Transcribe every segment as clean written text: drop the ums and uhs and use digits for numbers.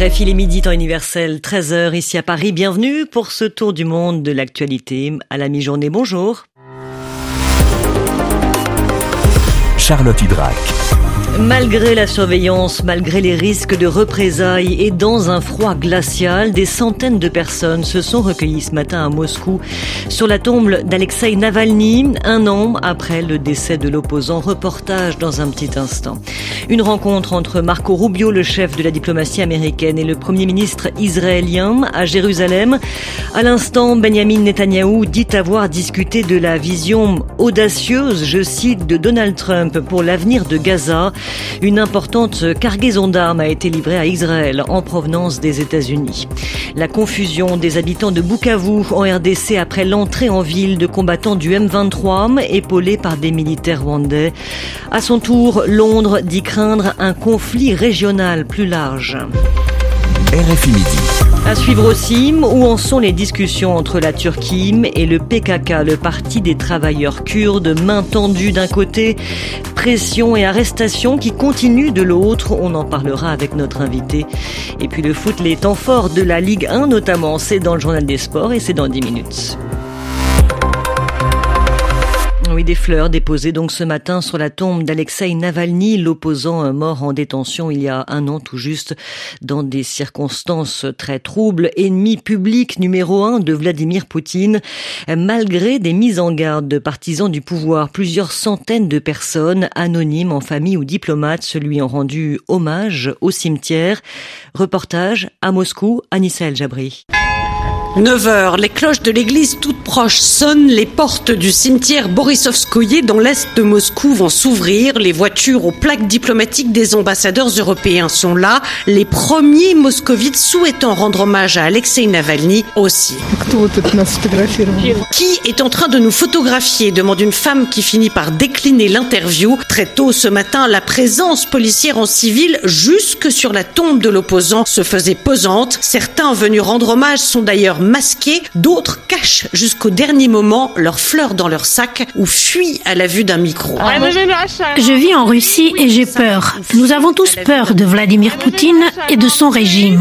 RFI les midis temps universel, 13h ici à Paris. Bienvenue pour ce tour du monde de l'actualité à la mi-journée. Bonjour. Charlotte Hydrac. Malgré la surveillance, malgré les risques de représailles et dans un froid glacial, des centaines de personnes se sont recueillies ce matin à Moscou sur la tombe d'Alexeï Navalny, un an après le décès de l'opposant. Reportage dans un petit instant. Une rencontre entre Marco Rubio, le chef de la diplomatie américaine, et le premier ministre israélien à Jérusalem. À l'instant, Benjamin Netanyahou dit avoir discuté de la vision audacieuse, je cite, de Donald Trump pour l'avenir de Gaza. Une importante cargaison d'armes a été livrée à Israël en provenance des États-Unis. La confusion des habitants de Bukavu en RDC après l'entrée en ville de combattants du M23 épaulés par des militaires rwandais. À son tour, Londres dit craindre un conflit régional plus large. RFI Midi. À suivre aussi, où en sont les discussions entre la Turquie et le PKK, le Parti des travailleurs kurdes, main tendue d'un côté, pression et arrestation qui continuent de l'autre. On en parlera avec notre invité. Et puis le foot, les temps forts de la Ligue 1 notamment, c'est dans le journal des sports et c'est dans 10 minutes. Oui, des fleurs déposées donc ce matin sur la tombe d'Alexeï Navalny, l'opposant mort en détention il y a un an tout juste, dans des circonstances très troubles, ennemi public numéro 1 de Vladimir Poutine. Malgré des mises en garde de partisans du pouvoir, plusieurs centaines de personnes, anonymes, en famille ou diplomates, lui ont rendu hommage au cimetière. Reportage à Moscou, Anissa El Jabri. 9h, les cloches de l'église toutes proches sonnent, les portes du cimetière Borisovskoye dans l'est de Moscou vont s'ouvrir, les voitures aux plaques diplomatiques des ambassadeurs européens sont là, les premiers moscovites souhaitant rendre hommage à Alexeï Navalny aussi. Qui est en train de nous photographier, demande une femme qui finit par décliner l'interview. Très tôt ce matin, la présence policière en civil jusque sur la tombe de l'opposant se faisait pesante. Certains venus rendre hommage sont d'ailleurs masqués, d'autres cachent jusqu'au dernier moment leurs fleurs dans leur sac ou fuient à la vue d'un micro. Je vis en Russie et j'ai peur. Nous avons tous peur de Vladimir Poutine et de son régime.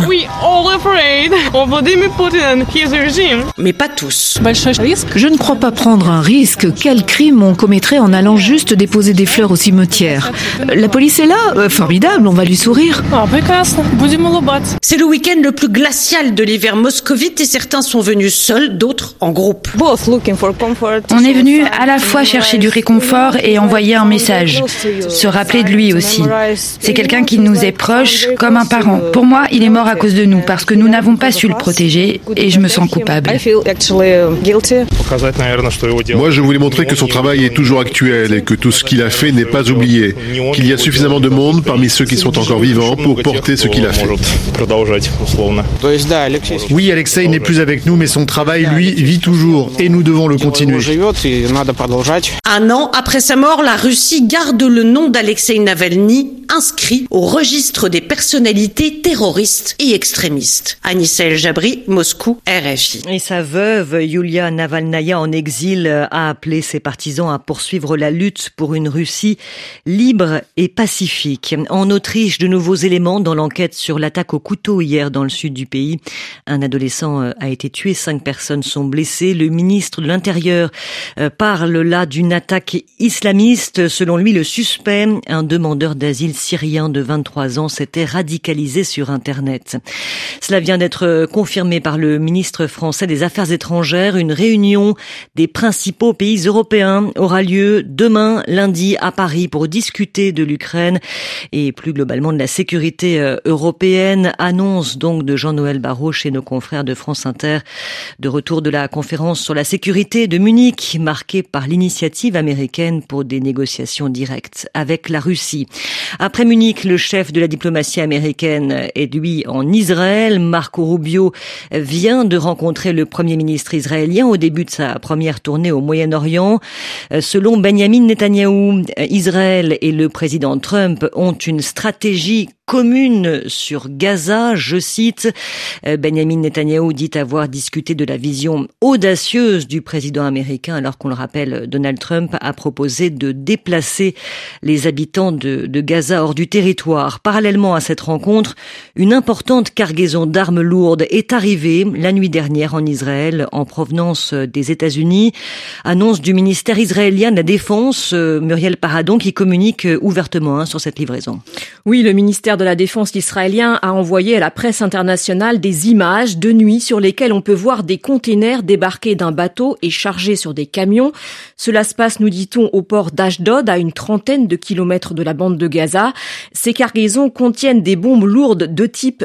Mais pas tous. Je ne crois pas prendre un risque. Quel crime on commettrait en allant juste déposer des fleurs au cimetière? La police est là, formidable, on va lui sourire. C'est le week-end le plus glacial de l'hiver moscovite et certains sont venus seuls, d'autres en groupe. On est venu à la fois chercher du réconfort et envoyer un message, se rappeler de lui aussi. C'est quelqu'un qui nous est proche, comme un parent. Pour moi, il est mort à cause de nous, parce que nous n'avons pas su le protéger et je me sens coupable. Moi, je voulais montrer que son travail est toujours actuel et que tout ce qu'il a fait n'est pas oublié, qu'il y a suffisamment de monde parmi ceux qui sont encore vivants pour porter ce qu'il a fait. Oui, Alexeï n'est plus avec nous, mais son travail, lui, vit toujours et nous devons le continuer. Un an après sa mort, la Russie garde le nom d'Alexeï Navalny inscrit au registre des personnalités terroristes et extrémistes. Anissa El Jabri, Moscou, RFI. Et sa veuve, Yulia Navalnaya, en exil, a appelé ses partisans à poursuivre la lutte pour une Russie libre et pacifique. En Autriche, de nouveaux éléments dans l'enquête sur l'attaque au couteau hier dans le sud du pays. Un adolescent a été tué, 5 personnes sont blessées. Le ministre de l'Intérieur parle là d'une attaque islamiste. Selon lui, le suspect, un demandeur d'asile syrien de 23 ans, s'était radicalisé sur Internet. Cela vient d'être confirmé par le ministre français des Affaires étrangères. Une réunion des principaux pays européens aura lieu demain, lundi, à Paris pour discuter de l'Ukraine et plus globalement de la sécurité européenne. Annonce donc de Jean-Noël Barrot chez nos confrères de France Inter. De retour de la conférence sur la sécurité de Munich, marquée par l'initiative américaine pour des négociations directes avec la Russie. Après Munich, le chef de la diplomatie américaine est lui en Israël. Marco Rubio vient de rencontrer le premier ministre israélien au début de sa première tournée au Moyen-Orient. Selon Benjamin Netanyahou, Israël et le président Trump ont une stratégie commune sur Gaza. Je cite, Benjamin Netanyahou dit avoir discuté de la vision audacieuse du président américain, alors qu'on le rappelle, Donald Trump a proposé de déplacer les habitants de Gaza hors du territoire. Parallèlement à cette rencontre, une importante cargaison d'armes lourdes est arrivée la nuit dernière en Israël en provenance des États-Unis. Annonce du ministère israélien de la Défense, Muriel Paradon, qui communique ouvertement sur cette livraison. Oui, le ministère de la Défense israélien a envoyé à la presse internationale des images de nuit sur lesquelles on peut voir des containers débarquer d'un bateau et chargés sur des camions. Cela se passe, nous dit-on, au port d'Ashdod, à une trentaine de kilomètres de la bande de Gaza. Ces cargaisons contiennent des bombes lourdes de type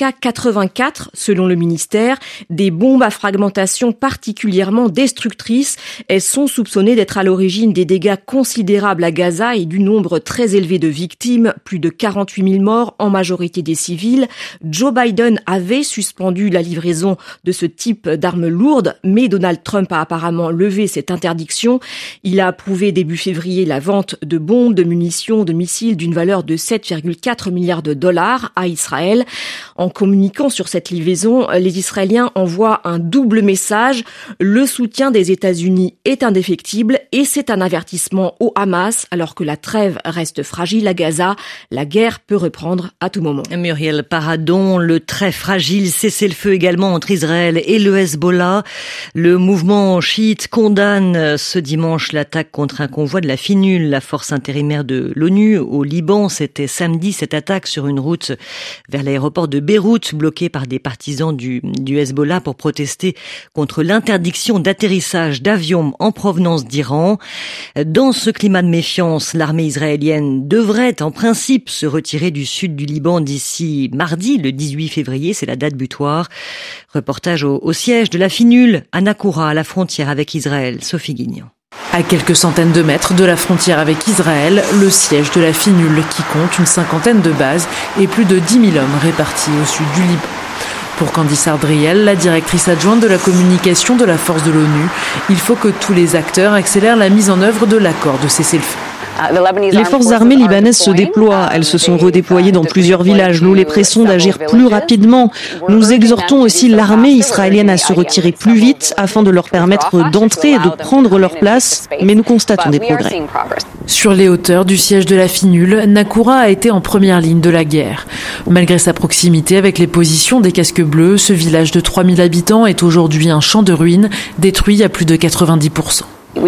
MK84, selon le ministère, des bombes à fragmentation particulièrement destructrices. Elles sont soupçonnées d'être à l'origine des dégâts considérables à Gaza et du nombre très élevé de victimes, plus de 48 000 morts, en majorité des civils. Joe Biden avait suspendu la livraison de ce type d'armes lourdes, mais Donald Trump a apparemment levé cette interdiction. Il a approuvé début février la vente de bombes, de munitions, de missiles d'une valeur de 7,4 milliards de dollars à Israël. En communiquant sur cette livraison, les Israéliens envoient un double message. Le soutien des États-Unis est indéfectible et c'est un avertissement au Hamas, alors que la trêve reste fragile à Gaza. La guerre peut reprendre à tout moment. Muriel Paradon, le très fragile cessez-le-feu également entre Israël et le Hezbollah. Le mouvement chiite condamne ce dimanche l'attaque contre un convoi de la FINUL, la force intérimaire de l'ONU au Liban. C'était samedi, cette attaque sur une route vers l'aéroport de Beyrouth, bloquée par des partisans du Hezbollah pour protester contre l'interdiction d'atterrissage d'avions en provenance d'Iran. Dans ce climat de méfiance, l'armée israélienne devrait en principe se retirer du sud du Liban d'ici mardi, le 18 février, c'est la date butoir. Reportage au siège de la FINUL à Nakoura, à la frontière avec Israël. Sophie Guignon. À quelques centaines de mètres de la frontière avec Israël, le siège de la FINUL qui compte une cinquantaine de bases et plus de 10 000 hommes répartis au sud du Liban. Pour Candice Ardriel, la directrice adjointe de la communication de la force de l'ONU, il faut que tous les acteurs accélèrent la mise en œuvre de l'accord de cessez-le-feu. Les forces armées libanaises se déploient. Elles se sont redéployées dans plusieurs villages. Nous les pressons d'agir plus rapidement. Nous exhortons aussi l'armée israélienne à se retirer plus vite afin de leur permettre d'entrer et de prendre leur place. Mais nous constatons des progrès. Sur les hauteurs du siège de la FINUL, Nakoura a été en première ligne de la guerre. Malgré sa proximité avec les positions des casques bleus, ce village de 3000 habitants est aujourd'hui un champ de ruines, détruit à plus de 90%.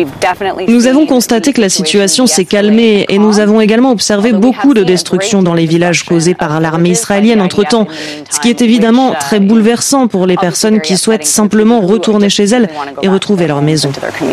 Nous avons constaté que la situation s'est calmée et nous avons également observé beaucoup de destruction dans les villages causés par l'armée israélienne entre-temps, ce qui est évidemment très bouleversant pour les personnes qui souhaitent simplement retourner chez elles et retrouver leur maison.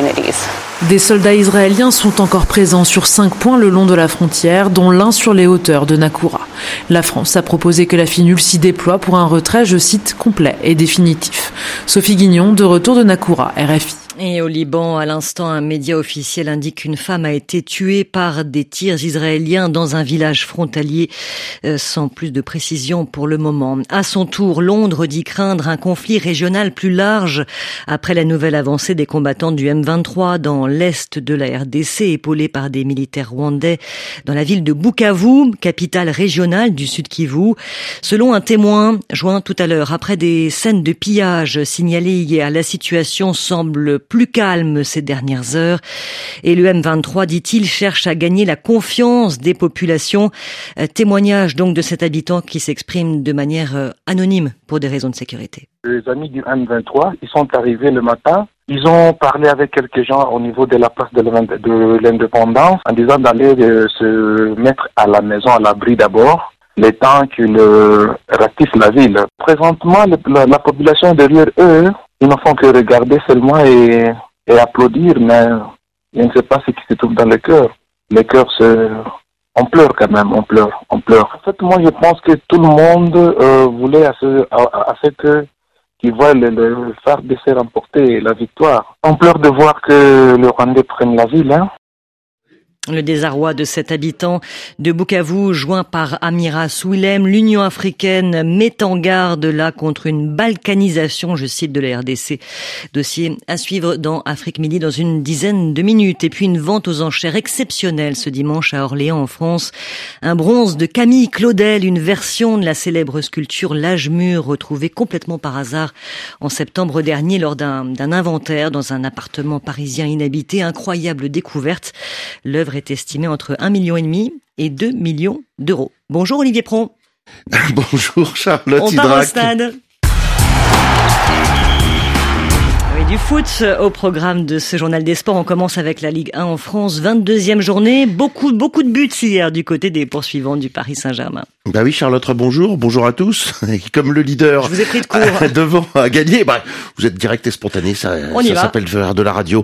Des soldats israéliens sont encore présents sur 5 points le long de la frontière, dont l'un sur les hauteurs de Nakoura. La France a proposé que la FINUL s'y déploie pour un retrait, je cite, complet et définitif. Sophie Guignon, de retour de Nakoura, RFI. Et au Liban, à l'instant, un média officiel indique qu'une femme a été tuée par des tirs israéliens dans un village frontalier, sans plus de précision pour le moment. À son tour, Londres dit craindre un conflit régional plus large après la nouvelle avancée des combattants du M23 dans l'est de la RDC, épaulés par des militaires rwandais dans la ville de Bukavu, capitale régionale du Sud Kivu. Selon un témoin joint tout à l'heure, après des scènes de pillage signalées hier, la situation semble plus calme ces dernières heures. Et le M23, dit-il, cherche à gagner la confiance des populations. Témoignage donc de cet habitant qui s'exprime de manière anonyme pour des raisons de sécurité. Les amis du M23, ils sont arrivés le matin. Ils ont parlé avec quelques gens au niveau de la place de l'Indépendance en disant d'aller se mettre à la maison, à l'abri d'abord, le temps qu'ils ratissent la ville. Présentement, la population est derrière eux. Ils ne font que regarder seulement et applaudir, mais je ne sais pas ce qui se trouve dans le cœur. Le cœur, on pleure quand même, on pleure. En fait, moi, je pense que tout le monde voulait à ce qu'ils voient le FARDC remporter la victoire. On pleure de voir que le Rwandais prenne la ville, hein. Le désarroi de cet habitant de Bukavu, joint par Amira Souilem, l'Union africaine met en garde là contre une balkanisation, je cite, de la RDC. Dossier à suivre dans Afrique Midi dans une dizaine de minutes. Et puis une vente aux enchères exceptionnelle ce dimanche à Orléans en France. Un bronze de Camille Claudel, une version de la célèbre sculpture L'Âge mûr, retrouvée complètement par hasard en septembre dernier lors d'un inventaire dans un appartement parisien inhabité. Incroyable découverte. L'œuvre est estimé entre 1,5 million et 2 millions d'euros. Bonjour Olivier Pron. Bonjour Charlotte On part au stade. Oui, du foot au programme de ce journal des sports. On commence avec la Ligue 1 en France. 22e journée. Beaucoup de buts hier du côté des poursuivants du Paris Saint-Germain. Bah oui, Charlotte, bonjour à tous. Et comme le leader, je vous ai pris de court. Devant a gagné, vous êtes direct et spontané, ça s'appelle faire de la radio.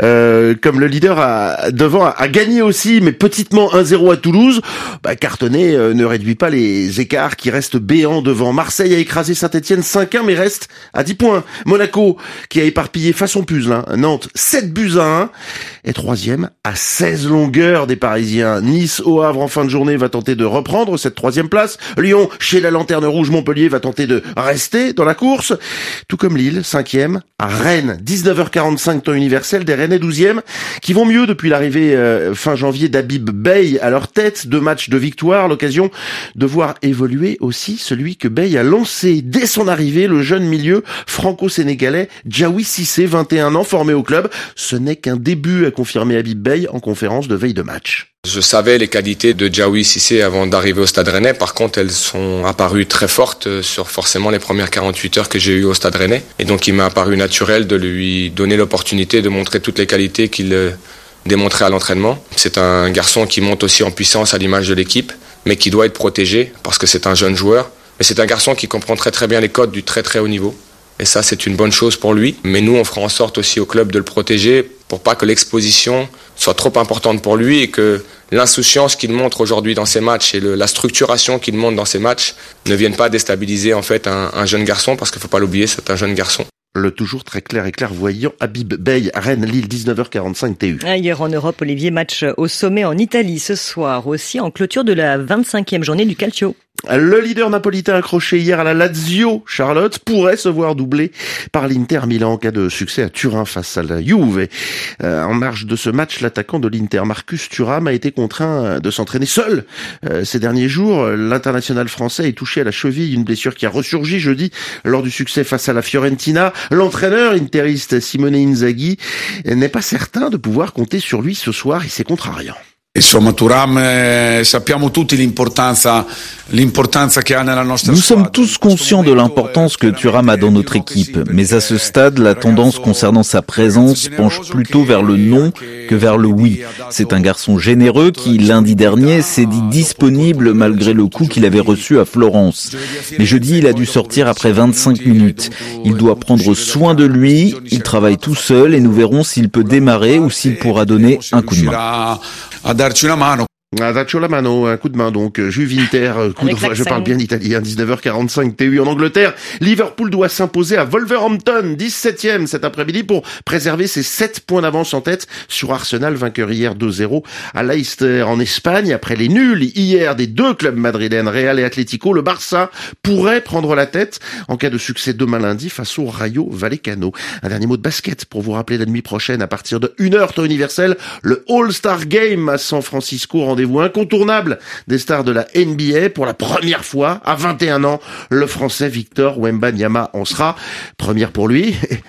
Comme le leader devant a gagné aussi, mais petitement 1-0 à Toulouse. Cartonné ne réduit pas les écarts qui restent béants devant. Marseille a écrasé Saint-Etienne 5-1, mais reste à 10 points. Monaco, qui a éparpillé façon puzzle, Nantes 7-1, est 3e à 16 longueurs des Parisiens. Nice au Havre en fin de journée va tenter de reprendre cette 3e place. Lyon, chez la Lanterne Rouge, Montpellier va tenter de rester dans la course. Tout comme Lille, 5e, à Rennes, 19h45 temps universel, des Rennais 12e, qui vont mieux depuis l'arrivée fin janvier d'Habib Beye à leur tête. 2 matchs de victoire, l'occasion de voir évoluer aussi celui que Beye a lancé dès son arrivée, le jeune milieu franco-sénégalais Djawi Cissé, 21 ans, formé au club. Ce n'est qu'un début, a confirmé Habib Beye en conférence de veille de match. Je savais les qualités de Djawi Cissé avant d'arriver au Stade Rennais. Par contre, elles sont apparues très fortes sur forcément les premières 48 heures que j'ai eues au Stade Rennais. Et donc, il m'a apparu naturel de lui donner l'opportunité de montrer toutes les qualités qu'il démontrait à l'entraînement. C'est un garçon qui monte aussi en puissance à l'image de l'équipe, mais qui doit être protégé parce que c'est un jeune joueur. Mais c'est un garçon qui comprend très bien les codes du très haut niveau. Et ça, c'est une bonne chose pour lui. Mais nous, on fera en sorte aussi au club de le protéger pour pas que l'exposition soit trop importante pour lui et que l'insouciance qu'il montre aujourd'hui dans ses matchs et la structuration qu'il montre dans ses matchs ne viennent pas déstabiliser en fait un jeune garçon, parce qu'il faut pas l'oublier, c'est un jeune garçon. Le toujours très clair et clairvoyant Habib Beye, Rennes, Lille, 19h45 TU. Hier en Europe, Olivier, match au sommet en Italie ce soir, aussi en clôture de la 25e journée du Calcio. Le leader napolitain accroché hier à la Lazio, Charlotte, pourrait se voir doublé par l'Inter Milan en cas de succès à Turin face à la Juve. En marge de ce match, l'attaquant de l'Inter, Marcus Thuram, a été contraint de s'entraîner seul ces derniers jours. L'international français est touché à la cheville, une blessure qui a ressurgi jeudi lors du succès face à la Fiorentina. L'entraîneur interiste Simone Inzaghi n'est pas certain de pouvoir compter sur lui ce soir, et c'est contrariant. Insomma, Thuram, sappiamo tutti l'importanza che ha nella nostra squadra. Nous sommes tous conscients de l'importance que Thuram a dans notre équipe, mais à ce stade, la tendance concernant sa présence penche plutôt vers le non que vers le oui. C'est un garçon généreux qui, lundi dernier, s'est dit disponible malgré le coup qu'il avait reçu à Florence. Mais jeudi, il a dû sortir après 25 minutes. Il doit prendre soin de lui, il travaille tout seul et nous verrons s'il peut démarrer ou s'il pourra donner un coup de main. A darci una mano. Daccio la mano, un coup de main donc. Juve Inter, je parle bien italien, 19h45 TU en Angleterre. Liverpool doit s'imposer à Wolverhampton, 17e cet après-midi pour préserver ses 7 points d'avance en tête sur Arsenal, vainqueur hier 2-0 à Leicester. En Espagne, après les nuls hier des 2 clubs madrilènes, Real et Atlético, le Barça pourrait prendre la tête en cas de succès demain lundi face au Rayo Vallecano. Un dernier mot de basket pour vous rappeler la nuit prochaine à partir de 1h temps universel, le All-Star Game à San Francisco, rendez-vous incontournable des stars de la NBA. Pour la première fois à 21 ans, le Français Victor Wembanyama en sera. Première pour lui,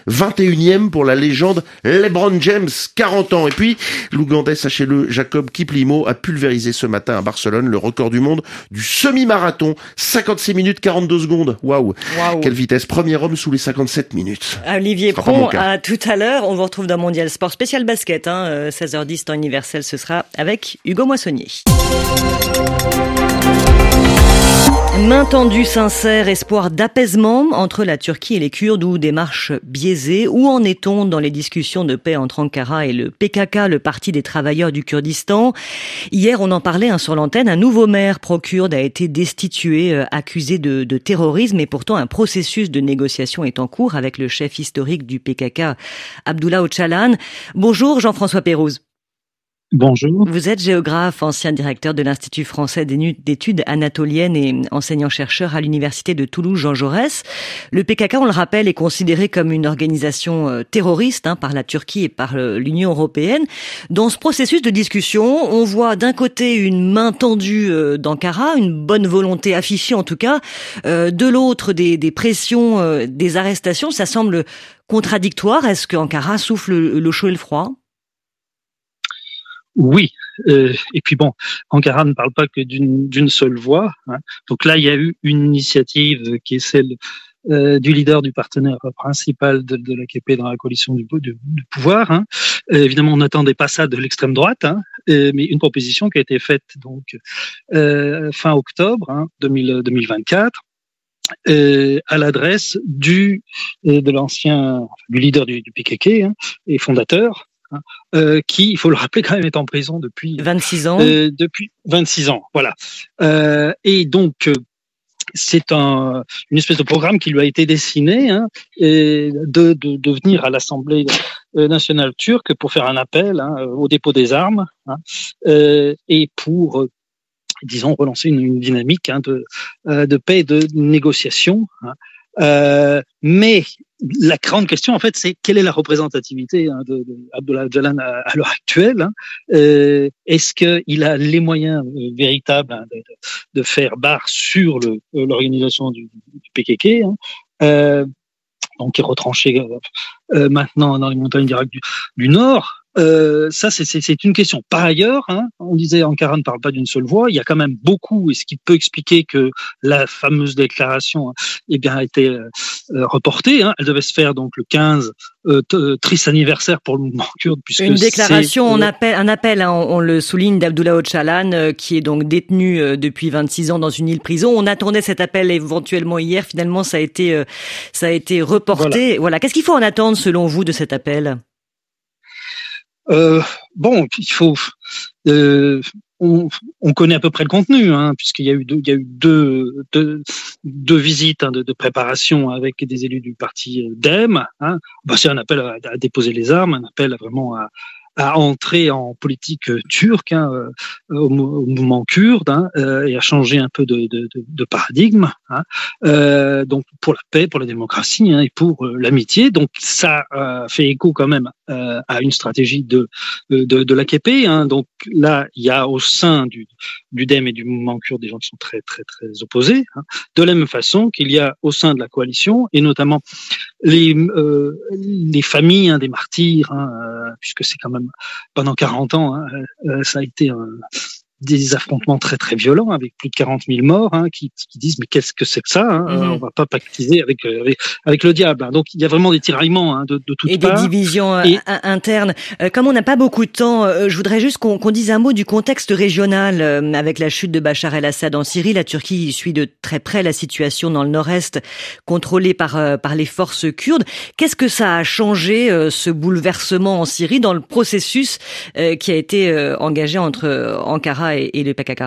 21e pour la légende LeBron James, 40 ans. Et puis, l'Ougandais, sachez-le, Jacob Kiplimo a pulvérisé ce matin à Barcelone le record du monde du semi-marathon. 56 minutes 42 secondes. Waouh. Quelle vitesse. Premier homme sous les 57 minutes. Olivier Pron, à tout à l'heure. On vous retrouve dans Mondial Sport spécial basket, 16h10 temps universel, ce sera avec Hugo Moissonnier. Main tendue sincère, espoir d'apaisement entre la Turquie et les Kurdes ou démarche biaisée. Où en est-on dans les discussions de paix entre Ankara et le PKK, le parti des travailleurs du Kurdistan? Hier, on en parlait sur l'antenne, un nouveau maire pro-kurde a été destitué, accusé de terrorisme, et pourtant un processus de négociation est en cours avec le chef historique du PKK, Abdullah Öcalan. Bonjour Jean-François Pérouse. Bonjour. Vous êtes géographe, ancien directeur de l'Institut français d'études anatoliennes et enseignant-chercheur à l'université de Toulouse Jean Jaurès. Le PKK, on le rappelle, est considéré comme une organisation terroriste par la Turquie et par l'Union européenne. Dans ce processus de discussion, on voit d'un côté une main tendue d'Ankara, une bonne volonté affichée en tout cas, de l'autre des pressions, des arrestations. Ça semble contradictoire. Est-ce qu'Ankara souffle le chaud et le froid ? Oui, et puis bon, Ankara ne parle pas que d'une seule voix. Donc là, il y a eu une initiative qui est celle du leader du partenaire principal de l'AKP dans la coalition du pouvoir. Évidemment, on n'attendait pas ça de l'extrême droite, mais une proposition qui a été faite donc fin octobre 2024. À l'adresse du leader du PKK et fondateur. Qui, il faut le rappeler, quand même est en prison depuis 26 ans. Depuis 26 ans, voilà. Et donc c'est une espèce de programme qui lui a été dessiné, de venir à l'Assemblée nationale turque pour faire un appel au dépôt des armes, et pour disons relancer une dynamique de paix et de négociation. Mais la grande question, en fait, c'est quelle est la représentativité de Abdullah Öcalan à l'heure actuelle. Est-ce qu'il a les moyens véritables de faire barre sur l'organisation du PKK, donc qui est retranché maintenant dans les montagnes d'Irak du Nord? Ça, c'est une question. Par ailleurs, on disait Ankara ne parle pas d'une seule voix. Il y a quand même beaucoup, et ce qui peut expliquer que la fameuse déclaration a été reportée. Elle devait se faire donc le 15, triste anniversaire pour le mouvement kurde. Puisque une déclaration, un appel, on le souligne, d'Abdullah Öcalan, qui est donc détenu depuis 26 ans dans une île-prison. On attendait cet appel éventuellement hier. Finalement, ça a été reporté. Voilà. Qu'est-ce qu'il faut en attendre selon vous de cet appel? Bon, il faut. On connaît à peu près le contenu, puisqu'il y a eu deux visites de préparation avec des élus du parti DEM. C'est un appel à déposer les armes, un appel vraiment à entrer en politique turque, au mouvement kurde, et à changer un peu de paradigme, donc pour la paix, pour la démocratie, et pour l'amitié. Donc ça fait écho quand même à une stratégie de l'AKP. Donc là, il y a au sein du DEM et du mouvement kurde des gens qui sont très très très opposés, de la même façon qu'il y a au sein de la coalition, et notamment les familles des martyrs, puisque c'est quand même pendant 40 ans, ça a été des affrontements très très violents avec plus de 40 000 morts, qui disent mais qu'est-ce que c'est que ça, on va pas pactiser avec le diable. Donc il y a vraiment des tiraillements de toutes parts. Et des divisions internes. Comme on n'a pas beaucoup de temps, je voudrais juste qu'on dise un mot du contexte régional avec la chute de Bachar el-Assad en Syrie. La Turquie suit de très près la situation dans le nord-est, contrôlée par les forces kurdes. Qu'est-ce que ça a changé, ce bouleversement en Syrie, dans le processus qui a été engagé entre Ankara et le PKK?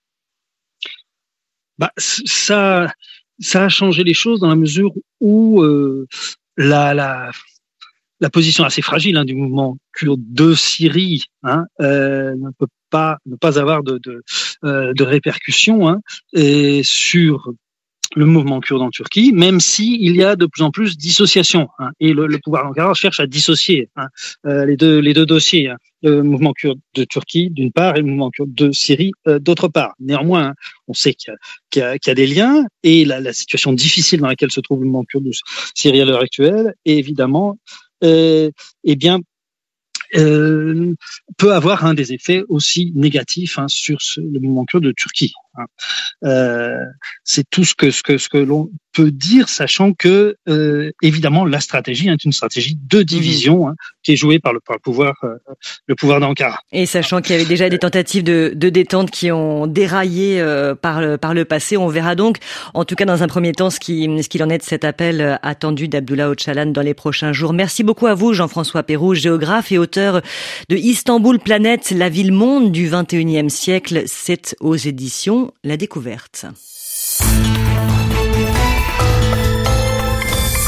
Ça a changé les choses dans la mesure où la position assez fragile du mouvement kurde de Syrie ne peut pas ne pas avoir de répercussions et sur le mouvement kurde en Turquie, même si il y a de plus en plus dissociation, et le pouvoir d'Ankara cherche à dissocier les deux dossiers, le mouvement kurde de Turquie d'une part et le mouvement kurde de Syrie d'autre part. Néanmoins, on sait qu'il y a des liens, et la situation difficile dans laquelle se trouve le mouvement kurde de Syrie à l'heure actuelle, et évidemment, peut avoir des effets aussi négatifs sur le mouvement kurde de Turquie. C'est tout ce que l'on peut dire, sachant que évidemment la stratégie est une stratégie de division qui est jouée par le pouvoir d'Ankara. Et sachant qu'il y avait déjà des tentatives de détente qui ont déraillé par le passé, on verra donc, en tout cas dans un premier temps, ce qu'il en est de cet appel attendu d'Abdullah Öcalan dans les prochains jours. Merci beaucoup à vous, Jean-François Péroux, géographe et auteur de Istanbul Planète, la ville-monde du XXIe siècle. C'est aux éditions La Découverte.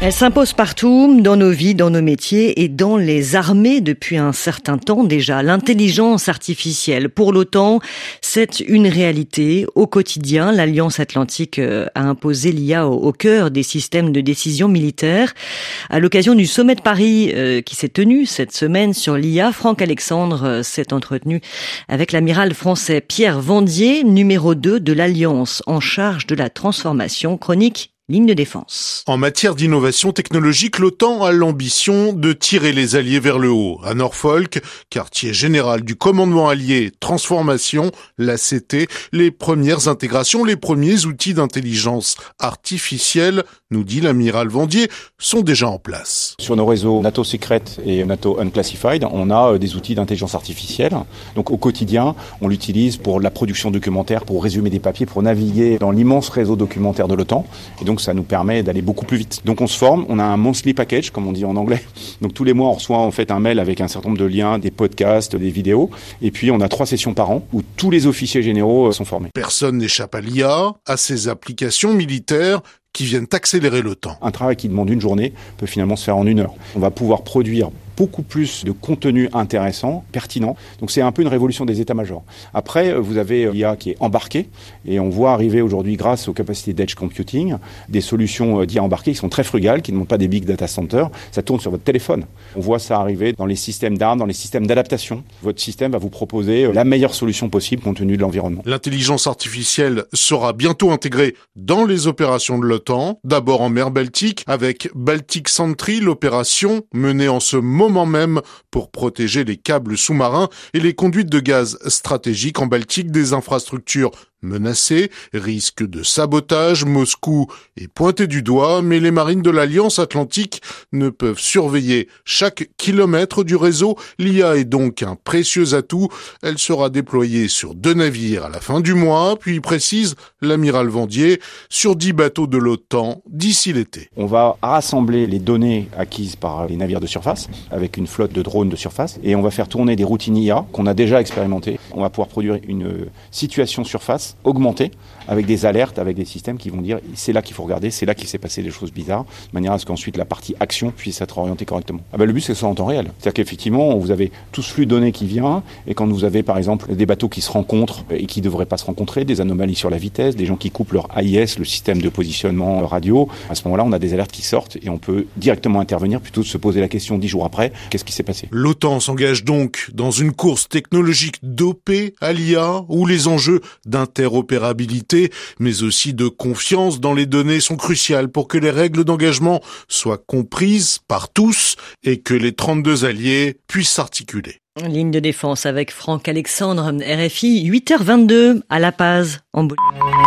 Elle s'impose partout, dans nos vies, dans nos métiers et dans les armées depuis un certain temps déjà. L'intelligence artificielle pour l'OTAN, c'est une réalité au quotidien. L'Alliance Atlantique a imposé l'IA au cœur des systèmes de décision militaire. À l'occasion du sommet de Paris qui s'est tenu cette semaine sur l'IA, Franck Alexandre s'est entretenu avec l'amiral français Pierre Vandier, numéro 2 de l'Alliance en charge de la transformation. Chronique Ligne de défense. En matière d'innovation technologique, l'OTAN a l'ambition de tirer les alliés vers le haut. À Norfolk, quartier général du commandement allié Transformation, l'ACT, les premières intégrations, les premiers outils d'intelligence artificielle, nous dit l'amiral Vandier, sont déjà en place. Sur nos réseaux NATO Secret et NATO Unclassified, on a des outils d'intelligence artificielle. Donc au quotidien, on l'utilise pour la production documentaire, pour résumer des papiers, pour naviguer dans l'immense réseau documentaire de l'OTAN. Et donc ça nous permet d'aller beaucoup plus vite. Donc on se forme, on a un monthly package, comme on dit en anglais. Donc tous les mois, on reçoit en fait un mail avec un certain nombre de liens, des podcasts, des vidéos. Et puis on a 3 sessions par an où tous les officiers généraux sont formés. Personne n'échappe à l'IA, à ces applications militaires qui viennent accélérer le temps. Un travail qui demande une journée peut finalement se faire en 1 heure. On va pouvoir produire beaucoup plus de contenu intéressant, pertinent. Donc c'est un peu une révolution des états-majors. Après, vous avez l'IA qui est embarquée et on voit arriver aujourd'hui, grâce aux capacités d'edge computing, des solutions d'IA embarquées qui sont très frugales, qui ne demandent pas des big data centers. Ça tourne sur votre téléphone. On voit ça arriver dans les systèmes d'armes, dans les systèmes d'adaptation. Votre système va vous proposer la meilleure solution possible compte tenu de l'environnement. L'intelligence artificielle sera bientôt intégrée dans les opérations de l'OTAN, d'abord en mer Baltique avec Baltic Sentry, l'opération menée en ce moment même pour protéger les câbles sous-marins et les conduites de gaz stratégiques en Baltique des infrastructures menacées, risque de sabotage. Moscou est pointé du doigt, mais les marines de l'Alliance Atlantique ne peuvent surveiller chaque kilomètre du réseau. L'IA est donc un précieux atout. Elle sera déployée sur 2 navires à la fin du mois, puis précise l'amiral Vandier, sur 10 bateaux de l'OTAN d'ici l'été. On va rassembler les données acquises par les navires de surface avec une flotte de drones de surface et on va faire tourner des routines IA qu'on a déjà expérimentées. On va pouvoir produire une situation surface augmentée avec des alertes, avec des systèmes qui vont dire c'est là qu'il faut regarder, c'est là qu'il s'est passé des choses bizarres, de manière à ce qu'ensuite la partie action puisse être orientée correctement. Le but c'est que ce soit en temps réel. C'est-à-dire qu'effectivement vous avez tout ce flux de données qui vient et quand vous avez par exemple des bateaux qui se rencontrent et qui ne devraient pas se rencontrer, des anomalies sur la vitesse, des gens qui coupent leur AIS, le système de positionnement radio, à ce moment-là on a des alertes qui sortent et on peut directement intervenir plutôt que de se poser la question 10 jours après, qu'est-ce qui s'est passé? L'OTAN s'engage donc dans une course technologique dopée à l'IA où les enjeux d'interopérabilité mais aussi de confiance dans les données sont cruciales pour que les règles d'engagement soient comprises par tous et que les 32 alliés puissent s'articuler. Ligne de défense avec Franck Alexandre, RFI, 8h22 à La Paz, en Bolivie.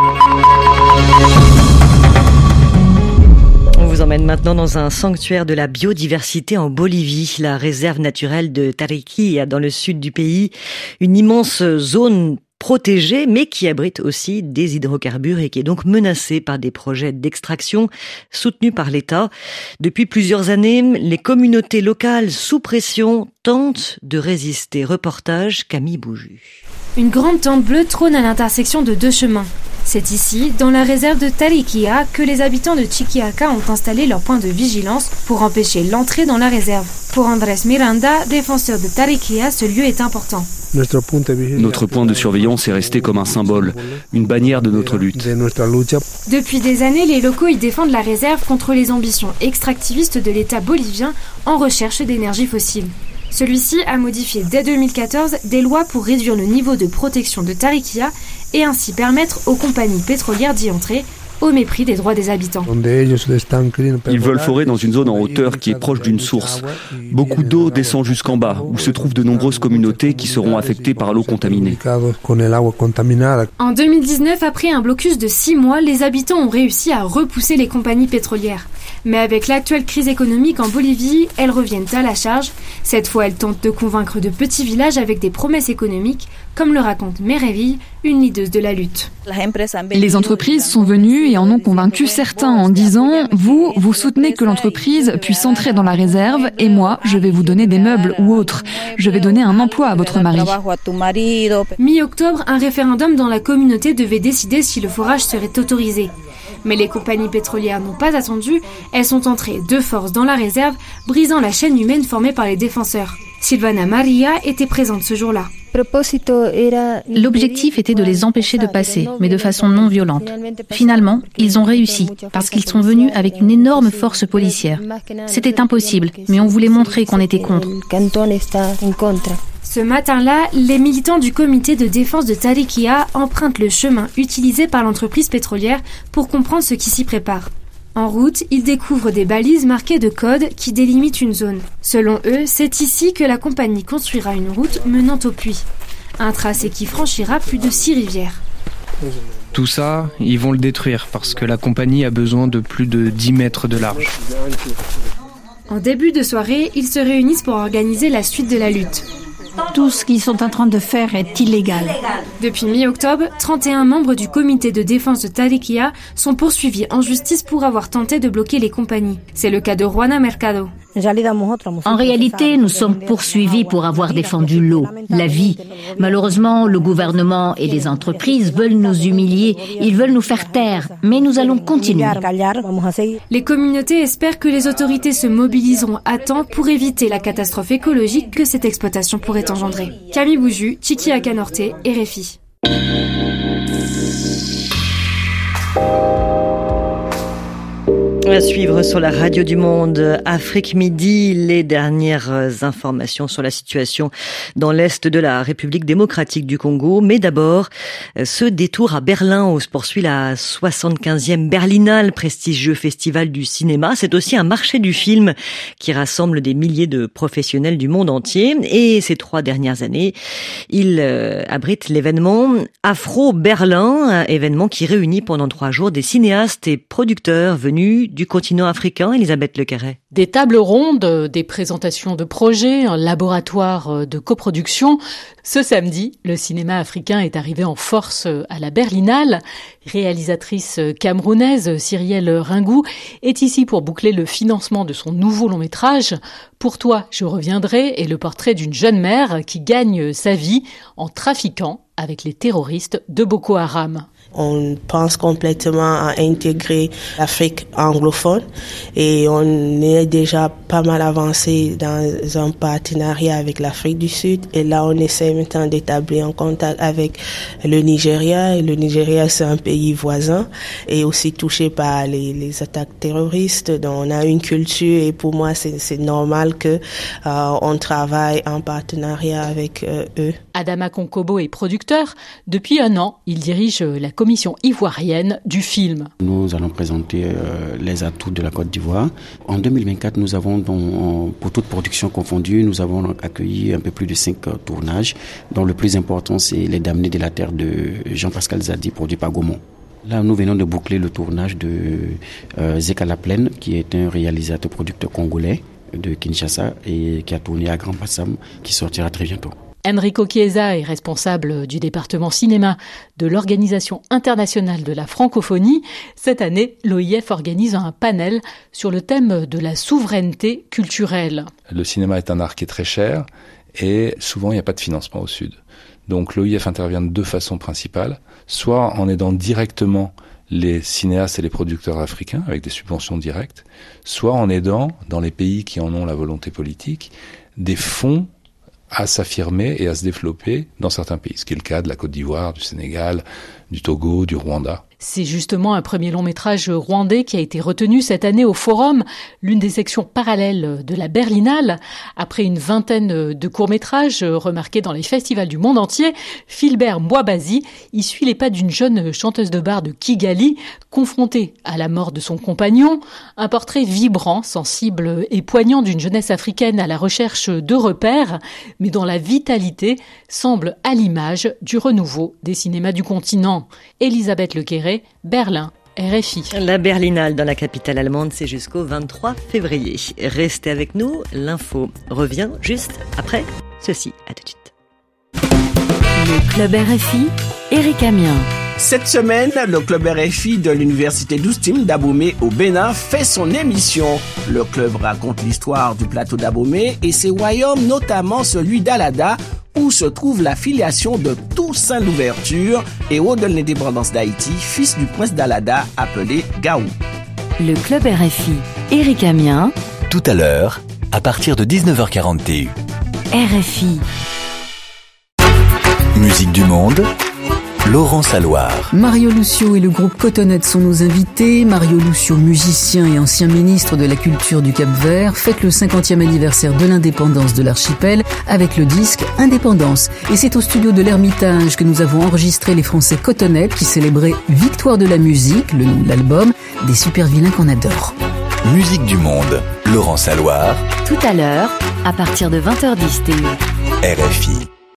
On vous emmène maintenant dans un sanctuaire de la biodiversité en Bolivie, la réserve naturelle de Tariquía dans le sud du pays, une immense zone protégée mais qui abrite aussi des hydrocarbures et qui est donc menacée par des projets d'extraction soutenus par l'État. Depuis plusieurs années, les communautés locales sous pression tentent de résister. Reportage Camille Bouju. Une grande tente bleue trône à l'intersection de 2 chemins. C'est ici, dans la réserve de Tariquía, que les habitants de Chiquiaca ont installé leur point de vigilance pour empêcher l'entrée dans la réserve. Pour Andrés Miranda, défenseur de Tariquía, ce lieu est important. Notre point de surveillance est resté comme un symbole, une bannière de notre lutte. Depuis des années, les locaux y défendent la réserve contre les ambitions extractivistes de l'État bolivien en recherche d'énergie fossile. Celui-ci a modifié dès 2014 des lois pour réduire le niveau de protection de Tariquía et ainsi permettre aux compagnies pétrolières d'y entrer, au mépris des droits des habitants. Ils veulent forer dans une zone en hauteur qui est proche d'une source. Beaucoup d'eau descend jusqu'en bas, où se trouvent de nombreuses communautés qui seront affectées par l'eau contaminée. En 2019, après un blocus de 6 mois, les habitants ont réussi à repousser les compagnies pétrolières. Mais avec l'actuelle crise économique en Bolivie, elles reviennent à la charge. Cette fois, elles tentent de convaincre de petits villages avec des promesses économiques, comme le raconte Mereville, une leaduse de la lutte. Les entreprises sont venues et en ont convaincu certains en disant « Vous soutenez que l'entreprise puisse entrer dans la réserve et moi, je vais vous donner des meubles ou autres. Je vais donner un emploi à votre mari. » Mi-octobre, un référendum dans la communauté devait décider si le forage serait autorisé. Mais les compagnies pétrolières n'ont pas attendu, elles sont entrées de force dans la réserve, brisant la chaîne humaine formée par les défenseurs. Silvana Maria était présente ce jour-là. L'objectif était de les empêcher de passer, mais de façon non violente. Finalement, ils ont réussi, parce qu'ils sont venus avec une énorme force policière. C'était impossible, mais on voulait montrer qu'on était contre. Ce matin-là, les militants du comité de défense de Tarikia empruntent le chemin utilisé par l'entreprise pétrolière pour comprendre ce qui s'y prépare. En route, ils découvrent des balises marquées de codes qui délimitent une zone. Selon eux, c'est ici que la compagnie construira une route menant au puits. Un tracé qui franchira plus de 6 rivières. Tout ça, ils vont le détruire parce que la compagnie a besoin de plus de 10 mètres de large. En début de soirée, ils se réunissent pour organiser la suite de la lutte. Tout ce qu'ils sont en train de faire est illégal. Depuis mi-octobre, 31 membres du comité de défense de Tarikia sont poursuivis en justice pour avoir tenté de bloquer les compagnies. C'est le cas de Juana Mercado. En réalité, nous sommes poursuivis pour avoir défendu l'eau, la vie. Malheureusement, le gouvernement et les entreprises veulent nous humilier, ils veulent nous faire taire, mais nous allons continuer. Les communautés espèrent que les autorités se mobiliseront à temps pour éviter la catastrophe écologique que cette exploitation pourrait engendrer. Camille Bouju, Chiki Akanorte, RFI. À suivre sur la radio du Monde, Afrique Midi, les dernières informations sur la situation dans l'est de la République démocratique du Congo. Mais d'abord, ce détour à Berlin où se poursuit la 75e Berlinale, prestigieux festival du cinéma. C'est aussi un marché du film qui rassemble des milliers de professionnels du monde entier. Et ces 3 dernières années, il abrite l'événement Afro Berlin, événement qui réunit pendant 3 jours des cinéastes et producteurs venus du continent africain. Elisabeth Le Carré. Des tables rondes, des présentations de projets, un laboratoire de coproduction. Ce samedi, le cinéma africain est arrivé en force à la Berlinale. Réalisatrice camerounaise Cyrielle Ringou est ici pour boucler le financement de son nouveau long métrage. Pour toi, je reviendrai est le portrait d'une jeune mère qui gagne sa vie en trafiquant avec les terroristes de Boko Haram. On pense complètement à intégrer l'Afrique anglophone et on est déjà pas mal avancé dans un partenariat avec l'Afrique du Sud. Et là, on essaie maintenant d'établir un contact avec le Nigeria. Et le Nigeria, c'est un pays voisin et aussi touché par les attaques terroristes. Donc, on a une culture et pour moi, c'est normal que on travaille en partenariat avec eux. Adama Konkobo est producteur. Depuis 1 an, il dirige la commission ivoirienne du film. Nous allons présenter les atouts de la Côte d'Ivoire. En 2024, nous avons, pour toute production confondue, nous avons accueilli un peu plus de 5 tournages, dont le plus important, c'est Les Damnés de la Terre de Jean-Pascal Zadi, produit par Gaumont. Là, nous venons de boucler le tournage de Zeka La Plaine, qui est un réalisateur-producteur congolais de Kinshasa et qui a tourné à Grand Bassam, qui sortira très bientôt. Enrico Chiesa est responsable du département cinéma de l'Organisation internationale de la francophonie. Cette année, l'OIF organise un panel sur le thème de la souveraineté culturelle. Le cinéma est un art qui est très cher et souvent il n'y a pas de financement au Sud. Donc l'OIF intervient de 2 façons principales, soit en aidant directement les cinéastes et les producteurs africains avec des subventions directes, soit en aidant, dans les pays qui en ont la volonté politique, des fonds à s'affirmer et à se développer dans certains pays, ce qui est le cas de la Côte d'Ivoire, du Sénégal, du Togo, du Rwanda. C'est justement un premier long métrage rwandais qui a été retenu cette année au Forum, l'une des sections parallèles de la Berlinale. Après une vingtaine de courts-métrages remarqués dans les festivals du monde entier, Philbert Mwabazi y suit les pas d'une jeune chanteuse de bar de Kigali, confrontée à la mort de son compagnon. Un portrait vibrant, sensible et poignant d'une jeunesse africaine à la recherche de repères, mais dont la vitalité semble à l'image du renouveau des cinémas du continent. Elisabeth Le Carré, Berlin, RFI. La Berlinale dans la capitale allemande, c'est jusqu'au 23 février. Restez avec nous, l'info revient juste après ceci. À tout de suite. Le Club RFI, Éric Amiens. Cette semaine, le Club RFI de l'Université d'Oustim d'Abomey au Bénin fait son émission. Le club raconte l'histoire du plateau d'Abomey et ses royaumes, notamment celui d'Alada, où se trouve la filiation de tous Toussaint Louverture, héros de l'indépendance d'Haïti, fils du prince d'Alada appelé Gaou. Le Club RFI, Éric Amiens. Tout à l'heure, à partir de 19h40 TU. RFI. Musique du monde, Laurent Saloir. Mario Lucio et le groupe Cotonette sont nos invités. Mario Lucio, musicien et ancien ministre de la Culture du Cap-Vert, fête le 50e anniversaire de l'indépendance de l'archipel avec le disque Indépendance. Et c'est au studio de l'Ermitage que nous avons enregistré les Français Cotonette qui célébraient Victoire de la musique, le nom de l'album, des super vilains qu'on adore. Musique du monde, Laurent Saloir. Tout à l'heure, à partir de 20h10 TU. RFI.